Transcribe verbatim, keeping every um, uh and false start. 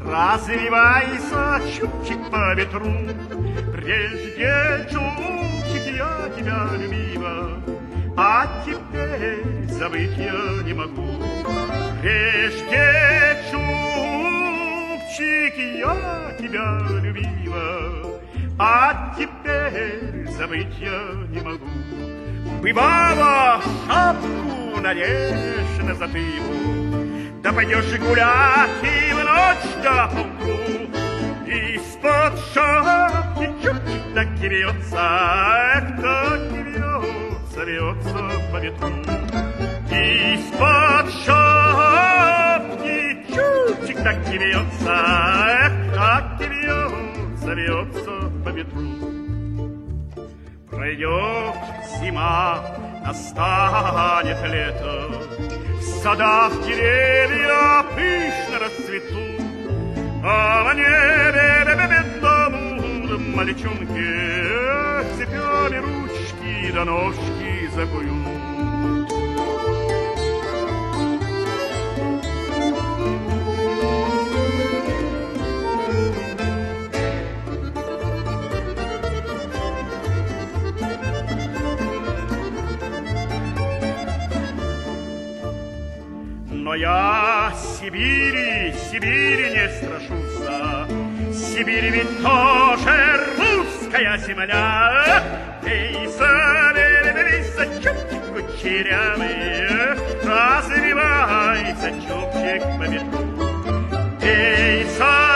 Развивайся, чубчик, по ветру. Прежде, чубчик, я тебя любила, а теперь забыть я не могу. Прежде, чубчик, я тебя любила, а теперь забыть я не могу. Бывало, шапку наденешь на затылку, да пойдешь гулять и в ночь до полку. Из-под шапки чубчик так и вьется, так и вьется, вьется по ветру. Из-под шапки чубчик так и вьется, так и вьется, вьется по ветру. Пройдет зима, настанет лето, в садах деревья пышно расцветут, а на небе бедному мальчонке цепями ручки до ножки закуют. Но я Сибири, Сибири не страшуся. Сибирь ведь тоже русская земля. Вейся, вейся, чубчик кучерявый, развивайся, чубчик, по ветру. Вейся,